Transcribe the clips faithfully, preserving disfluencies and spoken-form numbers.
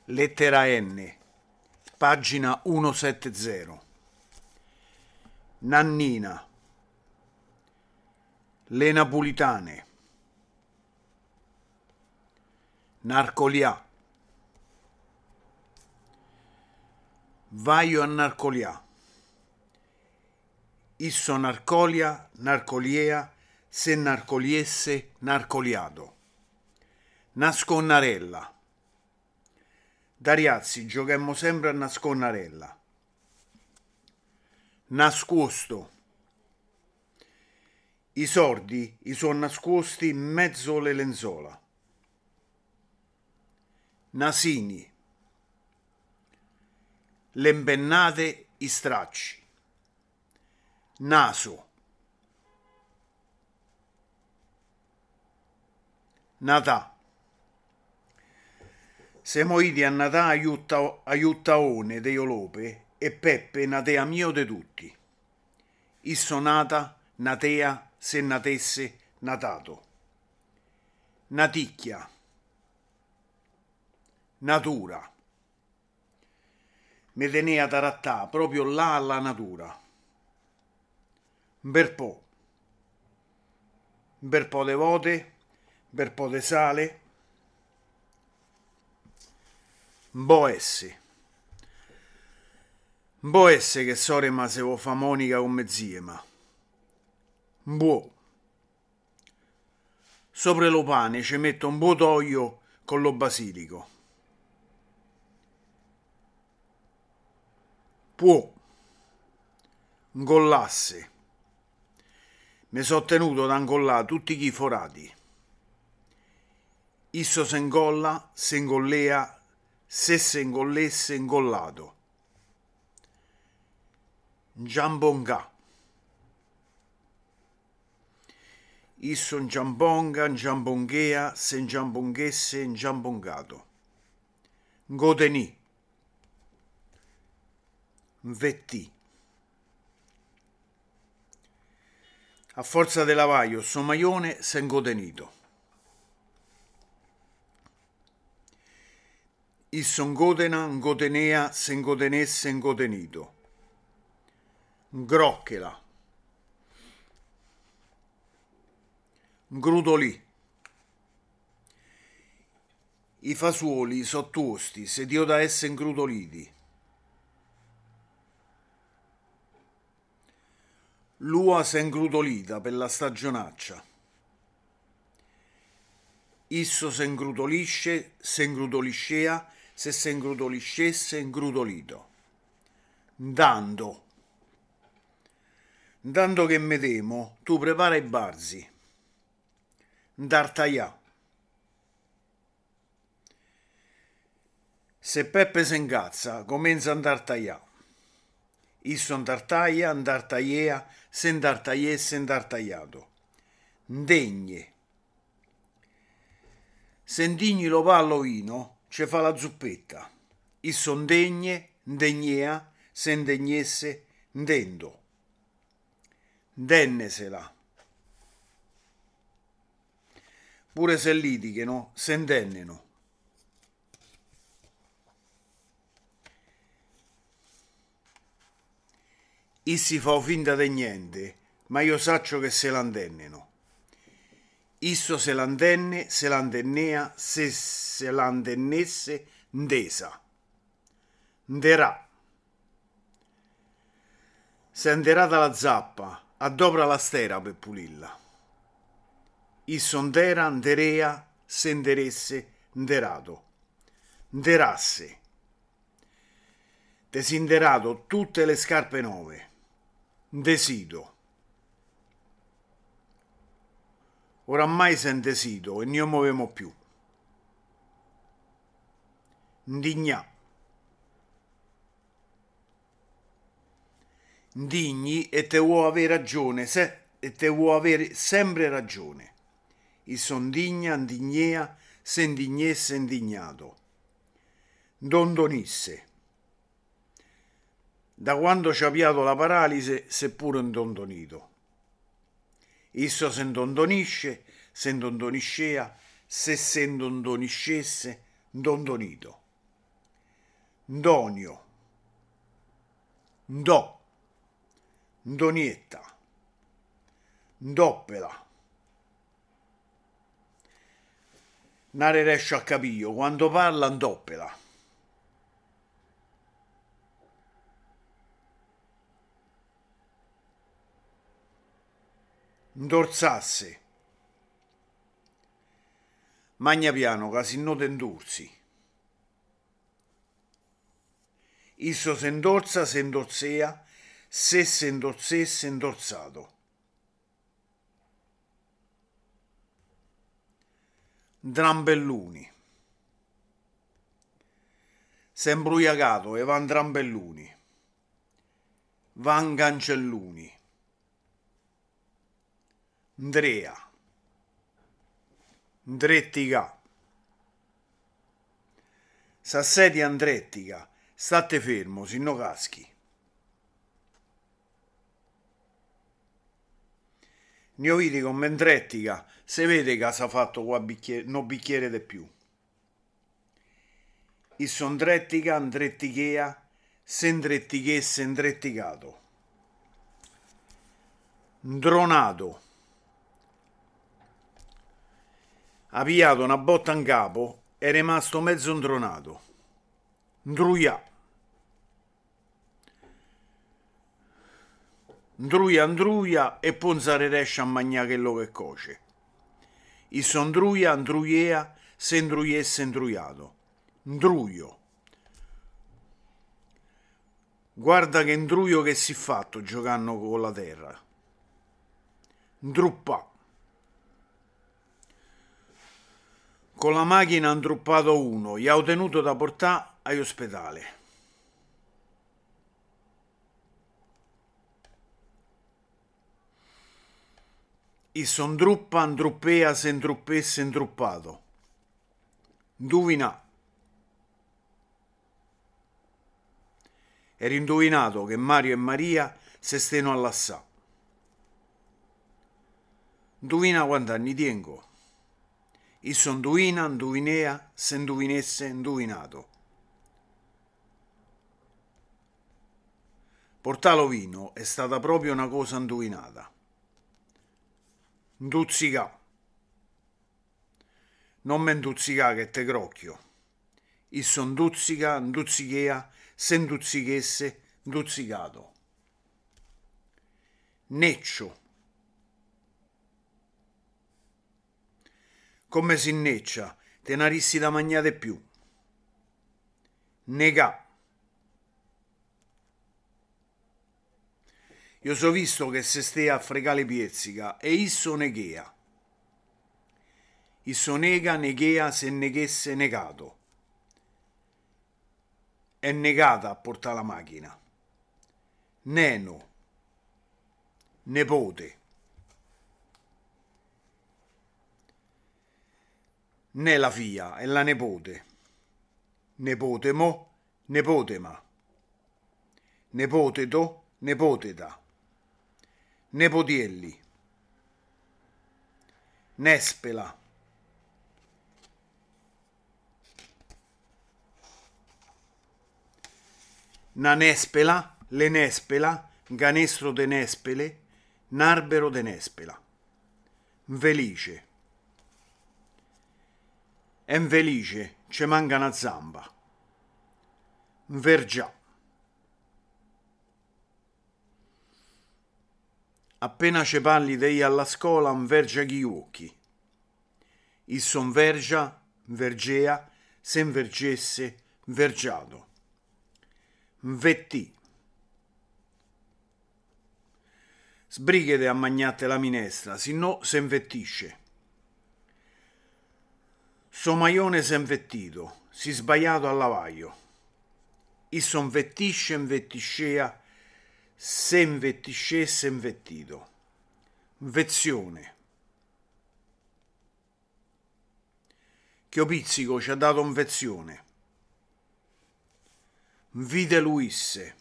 Lettera N, pagina centosettanta. Nannina. Le Napolitane. Narcolia. Vaio a Narcolia. Isso narcolia, narcoliea, se narcoliesse, narcoliato. Nasconnarella. Da ragazzi giochemmo sempre a nasconnarella. Nascosto. I sordi i sono nascosti in mezzo alle lenzuola. Nasini. Le impennate i stracci. Naso. Natà. Siamo iti a Natà aiutta, aiuttaone de Iolope e Peppe natea mio de tutti. Isso nata, natea, se natesse, natato. Naticchia. Natura. Me tenea tarattà proprio là alla natura. Un bel po'. Un bel po' de vote, un bel po' de sale. Bo esse. Bo esse che sore ma se vo fa monica con me zie ma. Buo. Sopra lo pane ci metto un buo toio con lo basilico. Può. Ngollasse. Me so tenuto da ingollà tutti i forati. Isso se ingolla, se ingollea, se se ingollesse ingollato. Giambongà. Isso ingiambonga, ingiambonghea, se ingiambonghesse ingiambongato. Ngotenì. Vettì. A forza de lavaio, so maione se ngotenito. Isso ngotena, ngotenea, se ngotenesse ngotenito. Ngrocchela. Ngrudolì. I fasuoli so tosti, se dio da esse ingrudoliti. L'ua s'è ingrudolita per la stagionaccia. Isso se ingrudolisce, se ingrudoliscea, se se ingrudoliscesse, ingrudolito. Ndando. Ndando che me temo, tu prepara i barzi. Ndartaià. Se Peppe se ingazza, comincia a ndartaià. Isso ndartaia, ndartaiea, se ndartaiesse, ndartaiato. Ndegne. Se ndigni lo pallo vino, ce fa la zuppetta. Isso ndegne, ndegnea, se ndegnesse, ndendo. Ndennesela. Pure se litighino, se ndenneno. Issi fa finta de niente, ma io saccio che se l'andenneno. Isso se l'andenne, se l'andennea, se se l'andennesse, ndesa. Nderà. Se nderata la zappa, addopra la stera per pulilla. Isso ndera, nderea, se nderesse, nderato. Nderasse. Desinderato tutte le scarpe nuove. Ndesido. Oramai se ndesido e non muovemo più. Ndignà. Ndigni e te vuoi avere ragione, se, e te vuoi avere sempre ragione. Isso ndigna, ndignea, se ndignesse, ndignato. Ndondonisse. Da quando ci ha piato la paralisi, seppure indondonito. Isso se indondonisce, se indondoniscea, se se indondoniscesse, indondonito. Ndonio, Ndo, Ndonietta, Ndoppela. Nare riesce a capire, quando parla ndoppela. Ndorzasse. Magna piano, che si nota indursi. Isso se indorza, se indorzea, se se indorzesse, indorzato. Drambelluni. S'è imbruiacato e van drambelluni. Van cancelluni. Ndrea. Ndrettica. S'assedia andrettica. State fermo, si no caschi. Ne ho vidi con mendrettica, se vede che s'ha fatto qua bicchiere, no bicchiere di più. Isso ndrettica, andrettichea, se ndrettichesse, ndretticato. Ndronato. Ha pigliato una botta in capo, è rimasto mezzo ndronato. Ndruia. Ndruia, ndruia e ponzare riesce a mangiare quello che coce. Isso ndruia, ndruiea, se ndruiesse ndruiato. Ndruio. Guarda che ndruio che si fatto giocando con la terra. Ndruppa. Con la macchina ha ndruppato uno, gli ha tenuto da portare all'ospedale. Isso ndruppa, ndruppea, se ndruppesse, ndruppato. Nduvina. Era indovinato che Mario e Maria se steno all'assà. Nduvina quanti anni tengo. Isso nduvina, nduvinea, se nduvinesse, nduvinato. Portalo vino è stata proprio una cosa indovinata. Nduzzica. Non me nduzzica che te crocchio. Isso nduzzica, nduzzichea, se nduzzichesse, nduzzicato. Neccio. Come si inneccia, te narissi da mangiare più. Negà. Io so visto che se stea a fregare piezzica e isso neghea. Isso nega, neghea, se neghesse negato. È negata a portare la macchina. Neno. Nepote. Né la figlia, è la nepote. Nepote mo, nepote ma. Nepote to, nepoteta. Nepotielli. Nespela. Na nespela, le nespela, ganestro de nespele, narbero de nespela. Nfelice. È infelice, ci manca una zamba. Nvergià. Appena ci parli dei alla scuola, nvergia gli occhi. Isso nvergia, nvergea, se nvergesse, nvergiato. Nvettì. Sbrighete a mangiate la minestra, se no se nvettisce. Somaione s'è invettito, si sbagliato al lavaio. Isso nvettisce, nvettiscea, se nvettiscesse, invettito. Nvezione. Chio pizzico ci ha dato nvezione. Nvide luisse.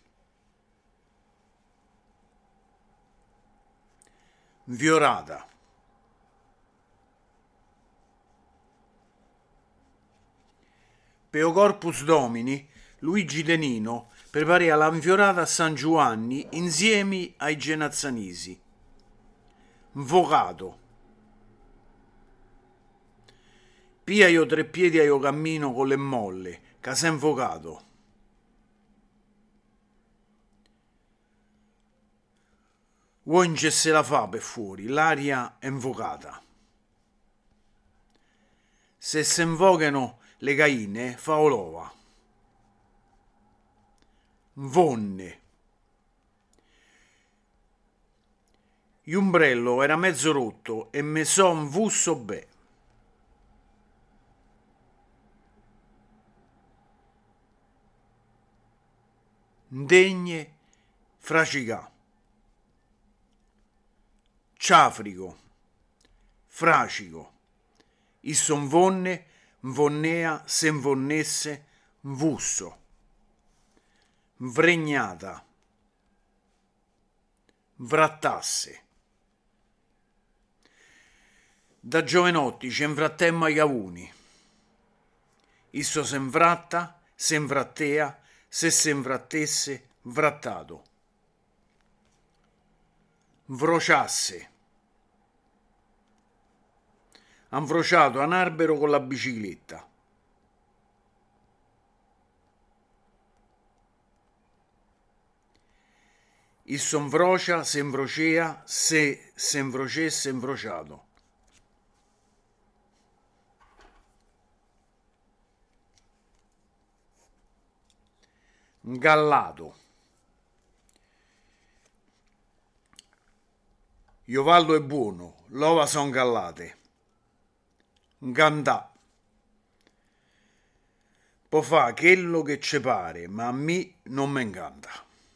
Nviorata. Peo corpus domini, Luigi De Nino preparea l'anfiorata a San Giovanni insieme ai genazzanisi. Invocato. Pia io tre piedi a io cammino con le molle, che sei invocato. Vuoi non se la fa per fuori, l'aria è invocata. Se si invocano le gaine, fa olova. Vonne. L'ombrello era mezzo rotto e me son vusso bè. Ndegne fracicà. Ciafrico, fracico, isson vonne, nvonnea, se nvonnesse, nvusso, nvregnata, nvrattasse. Da giovenotti ci nvrattemmo ai cavuni, isso se nvratta, se nvrattea, se se nvrattesse, nvrattato. Nvrociasse. Han vrociato un albero con la bicicletta. Isso nvrocia, se nvrocea, se se nvrocesse, nvrociato. Ngallato. Iovallo è buono, l'ova son gallate. Ngandà. Può fa quello che ci pare, ma a me non mi incanta.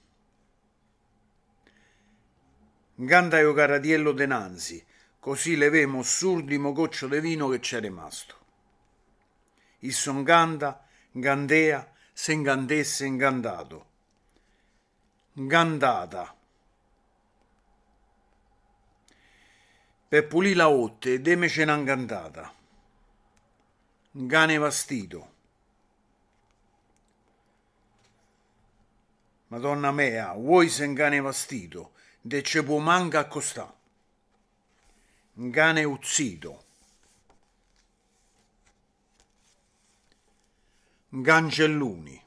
Nganda io caratiello denanzi, così levemo surdimo goccio de vino che c'è rimasto. Isso nganda, ngandea, se ngandesse ingandato. Ngandata. Per pulì la otte, demece una ngandata. Ngane vastito. Madonna mea, vuoi se ngane vastito, de ce può manca accostà. Ngane uzzito. Ngangelluni.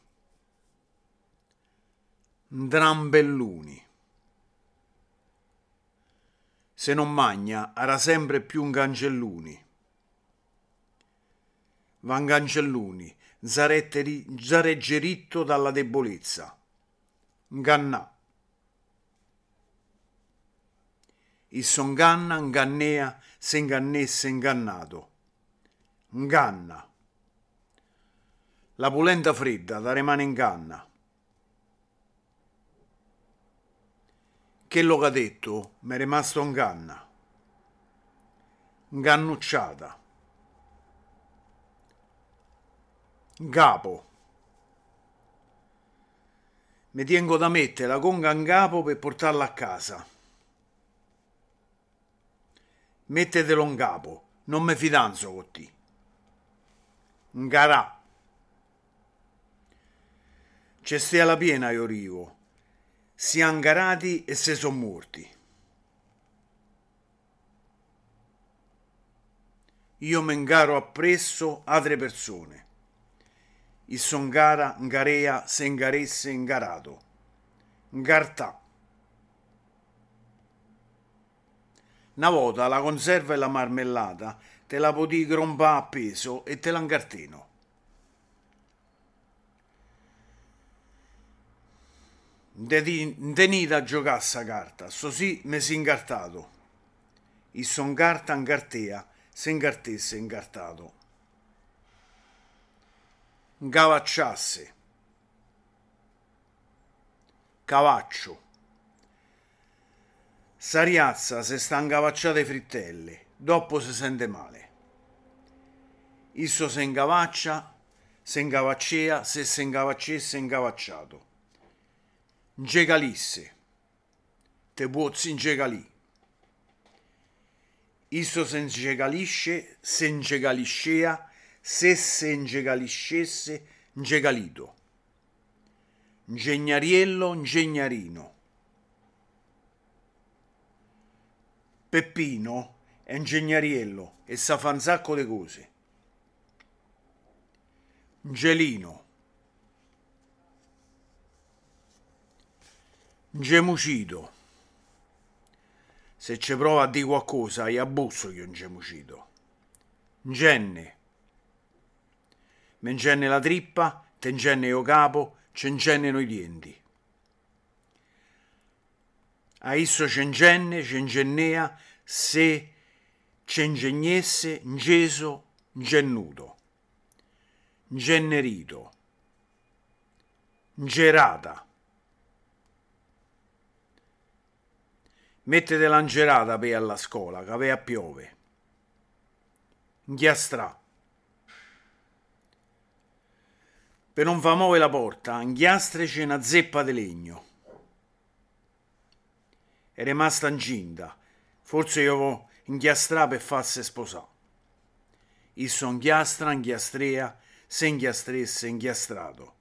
Ndrambelluni. Se non magna, era sempre più ngangelluni. Vangangelluni, zareggeritto dalla debolezza. Ngannà. Isso nganna, ngannea, se ingannesse, ingannato. Nganna. La polenta fredda da rimane in canna. Quello che ha detto mi è rimasto in canna. Ngannucciata. Ngapo. Mi tengo da mettere la conga in capo per portarla a casa. Mettetelo in capo, non mi fidanzo con te. Ngarà. C'è stia la piena io rivo. Si angarati e se son morti. Io mi ingaro appresso altre persone. Il son gara, ngarea, se ingaresse, ingarato. Ngartà. Una volta la conserva e la marmellata te la potì grompà a peso e te la ingarteno. Ntenita a giocare a sta carta, così mi si ingartato. Il son carta ingartea, se ingartesse ingartato. Ngavacciasse. Cavaccio. Sariazza se sta ingavacciate frittelle, dopo si sente male. Isso se ingavaccia, se ingavaccea, se se ingavaccesse ingavacciato. Ngecalisse. Te puozzi ingecalì. Isso se ingecalisce, se ingecaliscea, se se ingecaliscesse, ngecalito. ingegnariello, ingegnarino. Peppino è ingegnariello e sa fa un sacco di cose. Gelino. Gemucito. Se ci prova a dire qualcosa, gli abbusso io un gemucito. Genne. Me ingenne la trippa, te ingenne io capo, ce ingenneno i denti. A isso ce ingenne, ce ingennea, se ce ingegnesse, ingeso, ingennuto. Ingennerito. Ingerata. Mettete l'angerata per alla scuola, che a piove. Inghiastrà. Per non fa muovere la porta, inghiastrece una zeppa di legno. È rimasta incinta. Forse io vo inghiastrà per farsi sposà. Isso inghiastra, inghiastrea, se inghiastresse, inghiastrato.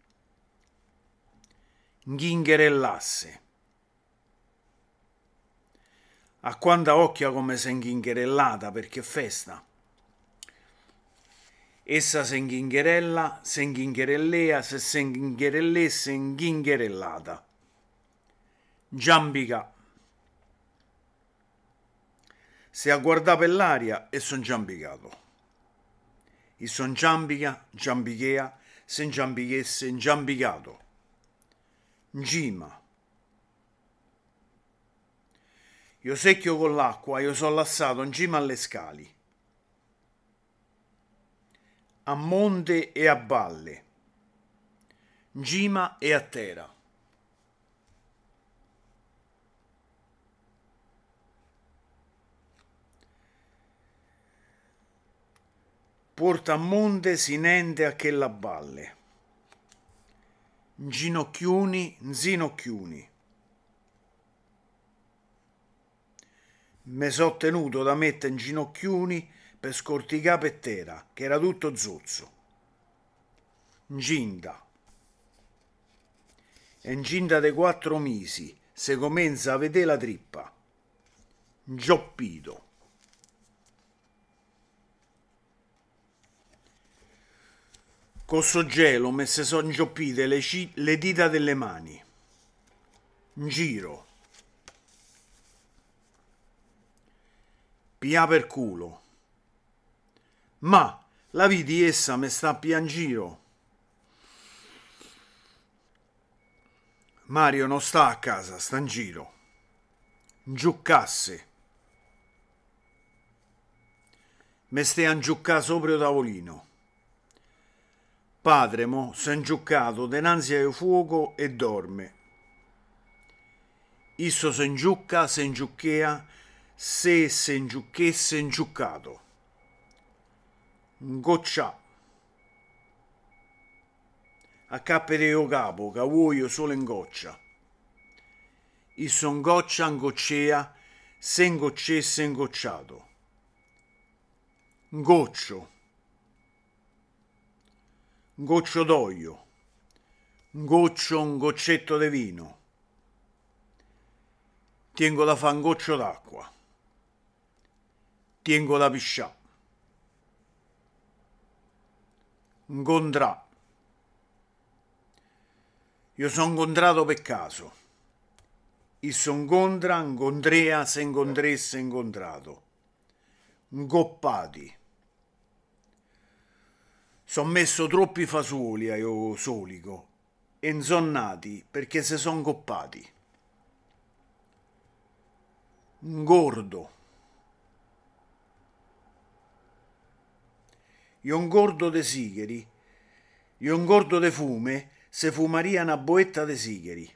Inghingerellasse. A quanta occhia come se inghincherellata perché festa. Essa se inghincherella, se inghincherellea, se se inghincherellesse, inghincherellata. Giambica. Se a guardare per l'aria e son giambicato. I son giambica, giambichea, se ingiambichesse, ingiambicato. Ngima. Io secchio con l'acqua, io sono lassato in cima alle scali. A monte e a valle. In cima e a terra. Porta a monte si nende a che la valle. Ginocchiuni, nzinocchiuni. Me so tenuto da mettere in ginocchiuni per scorticare per terra, che era tutto zozzo. Inginda. E inginda dei quattro mesi, se comincia a vedere la trippa. Ngioppito. Con so gelo me se son ingioppite le, ci- le dita delle mani. In giro. Pia per culo. Ma la vidi essa me sta a piangiro. Mario non sta a casa, sta in giro. Giuccasse. Me stai a ingiuccà sopra il tavolino. Padre mo s'è ingiuccato dinanzi al fuoco e dorme. Isso se ingiucca, se ingiucchea, se se ingiucchesse ingiuccato. Ngoccià. A cappe di io capo, che vuoi solo in goccia. Isso ingoccia, ingoccea, se ingoccesse ingocciato. Ngoccio. Un goccio d'olio, un goccio, un goccetto di vino. Tengo da fa un goccio d'acqua. Tengo da piscià. Incontrà. Io sono incontrato per caso. Isso incontra, incontrea, se incontresse, incontrato. Ingoppati. Son messo troppi fasuoli a io solico e non son nati perché se son coppati. Ngordo. Io ingordo de sigheri, io ingordo de fume, se fumaria una boetta de sigheri.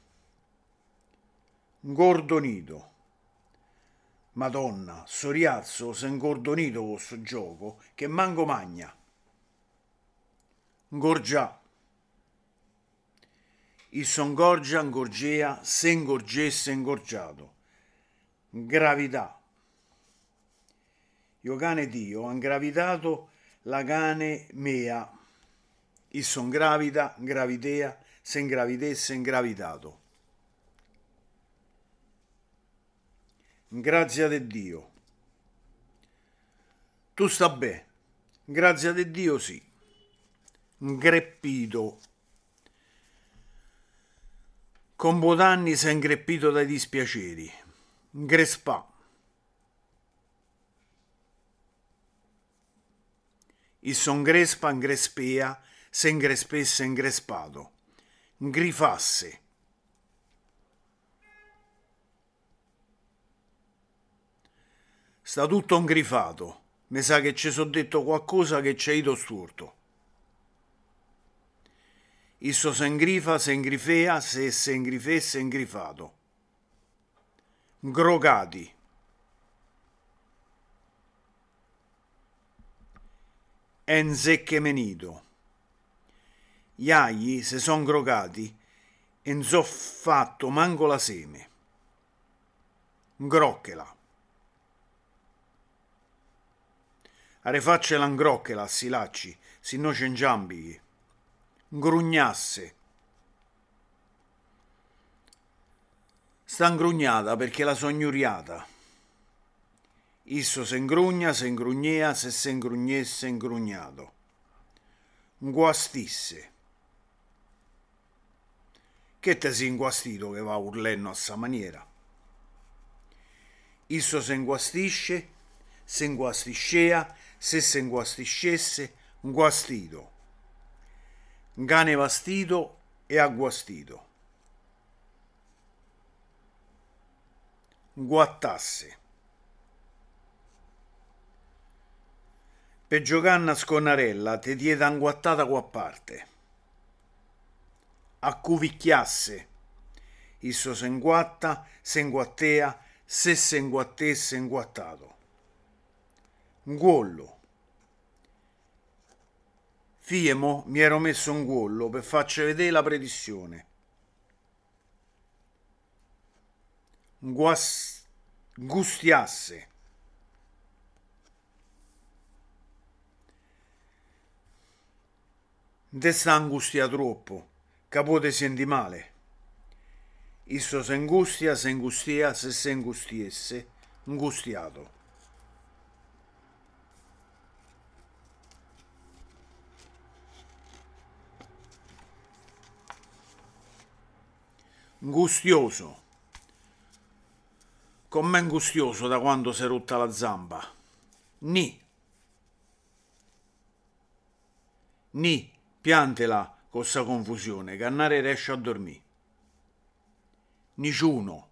Ingordonito. Madonna, soriazzo, se ingordonito con sto gioco, che manco magna. Ngorgià. Isso ingorgia, ingorgea, se ingorgesse, ingorgiato. Gravità. Io cane Dio, han gravitato la cane mea. Isso ingravida, gravidea, se ingravidesse ingravitato. Grazie a Dio. Tu sta bene. Grazie a Dio sì. Ingreppito. Con Botanni si è ingreppito dai dispiaceri. Ingrespa. Il son grespa, ingrespea, se ingrespesse ingrespato. Ingrifasse. Sta tutto ingrifato. Mi sa che ci so detto qualcosa che c'è ido storto. Isso se ingrifa, se ingrifea, se se ingrifesse ingrifato. Grogati. Enzecche menito. Gli agli se son grogati e non so fatto manco la seme. Ngrocchela. Arefaccela ngrocchela, silacci, si no c'è ingiambichi. Ngrugnasse. Sta ingrugnata perché la so gnuriata. Isso se ingrugna, se ingrugnea, se se ingrugnesse ingrugnato. Nguastisse. Che te si inguastito che va urlenno a sta maniera? Isso se inguastisce, se inguastiscea, se se inguastiscesse, nguastito. Ngane vastito e agguastito. Guattasse. Per giocare a sconarella te dieta anguattata qua parte. Accuvicchiasse. Isso se inguatta, se inguattea, se se inguattesse inguattato. Nguollo. Fiemo mi ero messo un guollo per farci vedere la predizione. Nguas... Gustiasse. De sta angustia troppo, capote senti male. Isso se angustia, se angustia, se se angustiesse, angustiato. Angustioso. Com'è angustioso da quando si è rotta la zamba. Ni. Ni. Piantela con sta confusione, che annare riesce a dormire. Niciuno.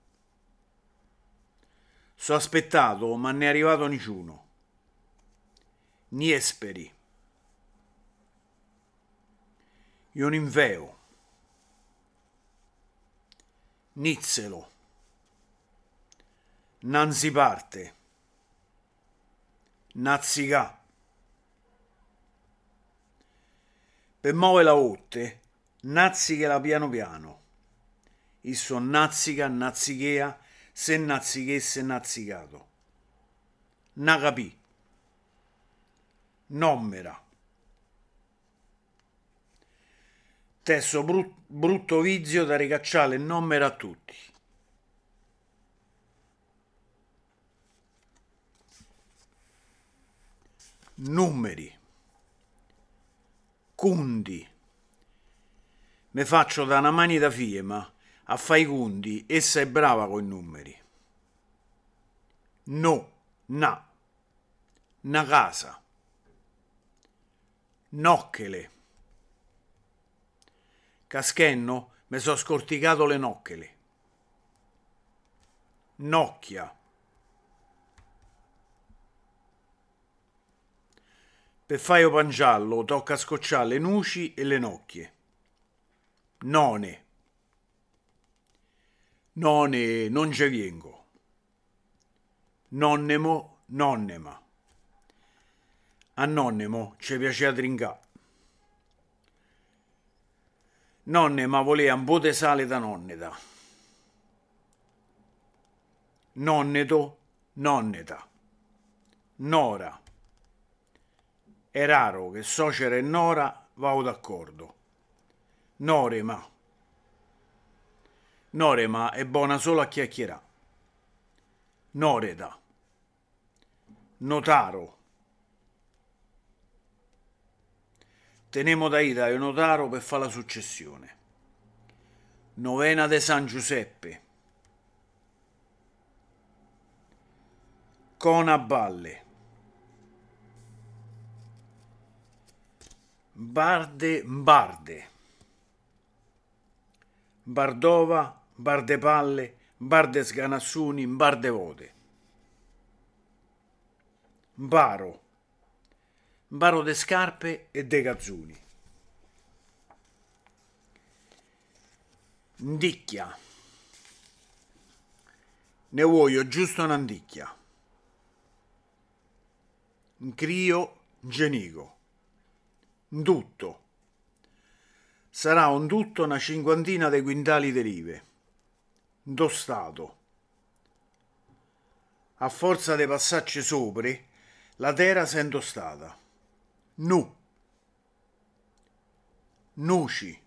So aspettato, ma ne è arrivato niciuno. Niesperi. Io ninveo. Nizzelo. Nanzi parte. Nazzicà. Per muove la otte, nazzichela piano piano. Isso nazzica, nazzichea, se nazzichesse nazzicato. Na capì. Nommera. Tesso brut, brutto vizio da ricacciare il nommera a tutti. Numeri. Cundi. Me faccio da una mani da fiema a fare i cundi, essa è brava coi numeri. No, na, na casa. Nocchele. Caschenno, me so scorticato le nocchele. Nocchia. Per fare pangiallo tocca scocciare le nuci e le nocchie. None. None, non ce viengo. Nonnemo, nonnema. A nonnemo ci piaceva trincà. Nonnema voleva un po' di sale da nonneta. Nonneto, nonneta. Nora. È raro che socera e nora vao d'accordo. Norema. Norema è buona solo a chiacchierà. Noreda. Notaro. Tenemo da ida e notaro per fare la successione. Novena de San Giuseppe. Cona Balle. Barde Barde. Bardova, Barde Palle, Barde Sganassuni, Barde Vode. Baro. Baro de scarpe e de gazzuni. Ndicchia. Ne voglio giusto un'andicchia. Crio genico. Ndutto. Sarà un tutto una cinquantina de quintali de rive. Ndostato. A forza de passarci sopra, la terra s'è indostata. Nu. Nuci.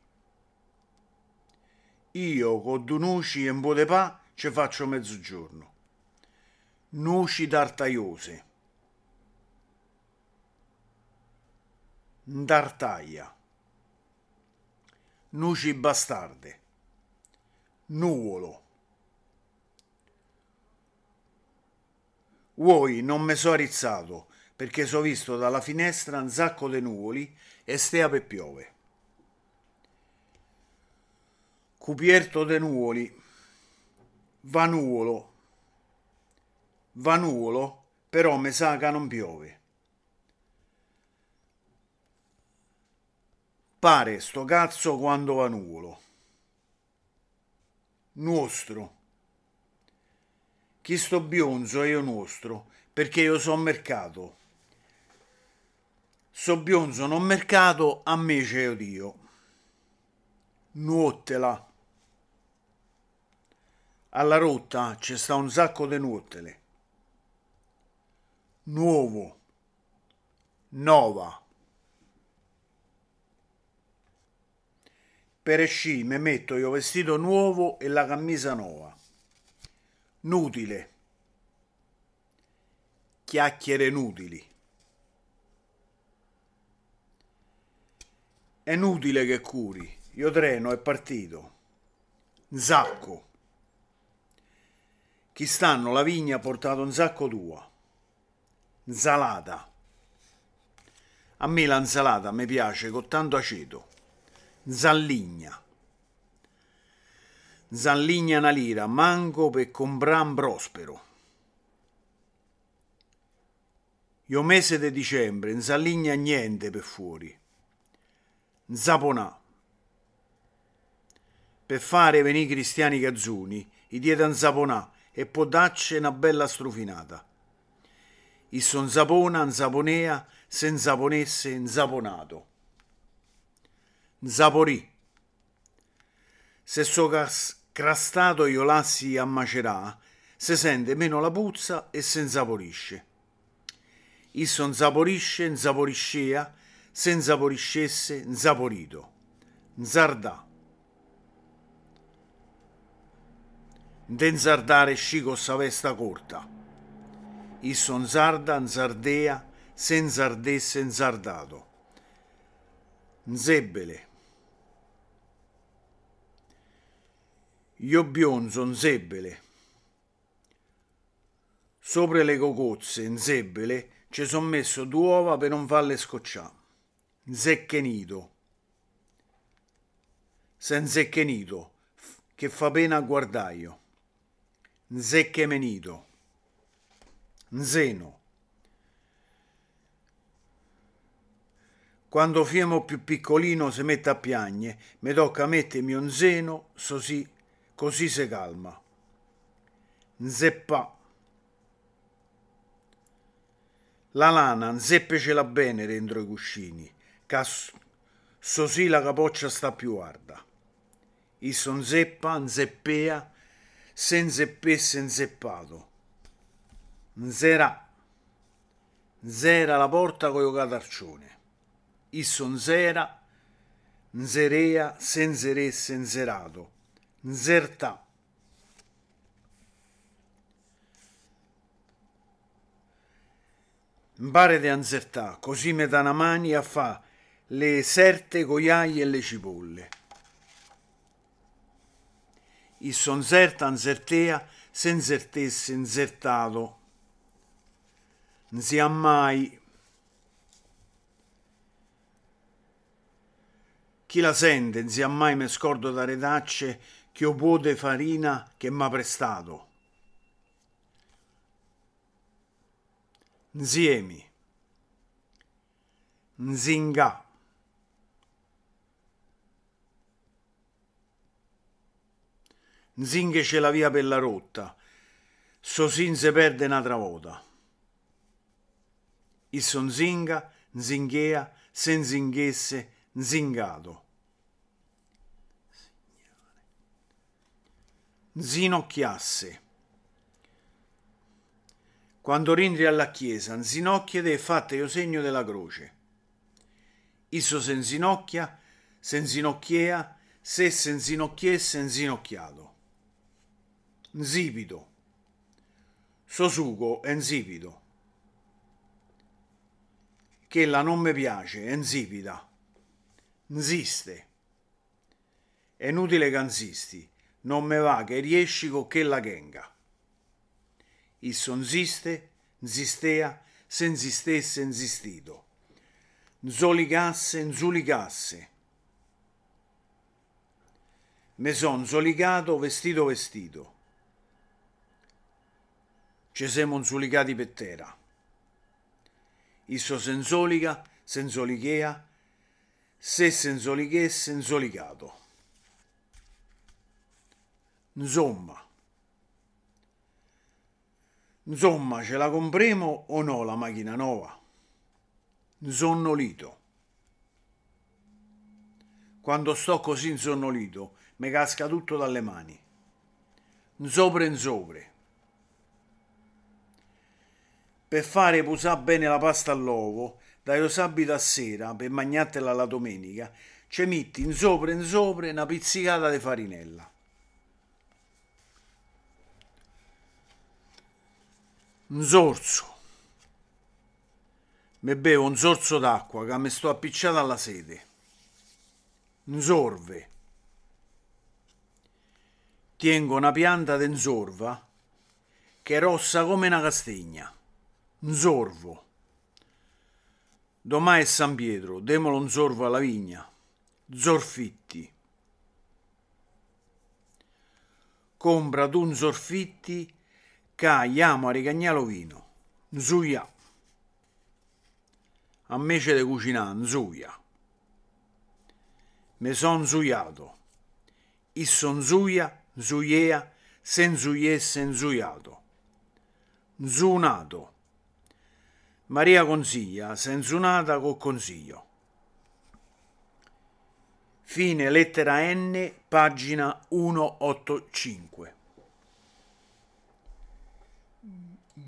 Io con due nuci e un po' de pa ci faccio mezzogiorno. Nuci tartaiose. Ndartaia. Nuci bastarde. Nuvolo. Vuoi non me so rizzato perché so visto dalla finestra un sacco de nuvoli e stea per piove. Cupierto de nuvoli. Va nuvolo. Va nuvolo, però me sa che non piove. Pare sto cazzo quando va nuvolo. Nuostro. Chi sto bionzo è io nostro, perché io so mercato. So bionzo non mercato, a me c'è Dio. Nuottela. Alla rotta c'è sta un sacco di nuottele. Nuovo. Nova. Per esci mi metto io vestito nuovo e la camisa nuova. Nutile. Chiacchiere inutili. È inutile che curi, io treno è partito. Zacco. Chi stanno la vigna ha portato un sacco tua. Nsalata. A me la insalata mi piace con tanto aceto. Zalligna. Zalligna una lira, manco per comprare un prospero. Io mese di dicembre, in Zalligna niente per fuori. Nzaponà. Per fare venire i cristiani gazzuni, i diede nzaponà e può darci una bella strufinata. Isso nzapona, nzaponea, se nzaponesse, nzaponato. Nzaporì. Se so crastato io lassi a macerà, se sente meno la puzza e se nzaporisce. Isso nzaporisce, nzaporiscea, se nzaporiscesse, nzaporito. Nzardà. Ndenzardare sci con sa vesta corta. Isso nzarda, nzardea, se nzardesse, nzardato. Nzebbele. Io bionzo nzebbele. Sopra le cocozze nzebbele ci son messo due uova per non farle scocciare. Nzecchenito. Se nzecchenito, che fa pena a guardaio. Nzecchemenito. Nzeno. Quando fiemo più piccolino si mette a piagne, mi tocca mettermi un zeno, così, così si calma. Nzeppà. La lana nzeppecela bene dentro i cuscini, che così la capoccia sta più arda. Isso nzeppa, nzeppea, se nzeppesse nzeppato. Nzerà. Nzera la porta con i catarcione. Isso nzera, nzerea, se nzeresse nzerato. nzertà, impare de anzertà, così me da una mani a fa le serte con gli agli e le cipolle. Il son zerta, nzertea, se nzertesse, nzertato. Nzia mai. Chi la sente, nzia mai me scordo da redacce che ho può de farina che m'ha prestato. Nziemi. Nzinga. Nzinghe c'è la via per la rotta, so sin se perde un'altra volta. Isso nzinga, nzinghea, se nzinghesse, nzingato. Nzinocchiasse. Quando rindri alla chiesa, nzinocchiede e fatte io segno della croce. Isso se nzinocchia, se nzinocchiea, se se nzinocchiesse, nzinocchiato. Nzipido. Sosugo è nzipido. Che la non mi piace, è nzipida. Nziste. È inutile che nzisti, non me va che riesci con che la genga. Isso nziste, nzistea, se nzistesse, nzistito. Nzolicasse, nzulicasse. Me son nzolicato, vestito vestito. Ci siamo nzulicati per terra. Isso senzolica, senzolichea, se senzolichesse, nzolicato. Insomma. Insomma, ce la compriamo o no la macchina nuova? Insonnolito. Quando sto così insonnolito, mi casca tutto dalle mani. Insopra insopra. Per fare pusà bene la pasta all'uovo, dai lo sabato a sera, per mangiartela la domenica, ci metti in sopra in sopra una pizzicata di farinella. Un sorso. Mi bevo un sorso d'acqua che mi sto appicciato alla sete. Un sorve. Tengo una pianta di nsorva che è rossa come una castegna. Nsorvo. Domani è San Pietro, demolo un sorvo alla vigna. Zorfitti. Compra tu un zorfitti che andiamo a ricagnare vino. Nzuia. A me c'è da cucinare, nzuia. Me son nzuiato. Isso nzuia, nzuiea, se nzuiesse, nzuiato. Nzunato. Maria consiglia, senzunata col consiglio. Fine lettera N, pagina centoottantacinque.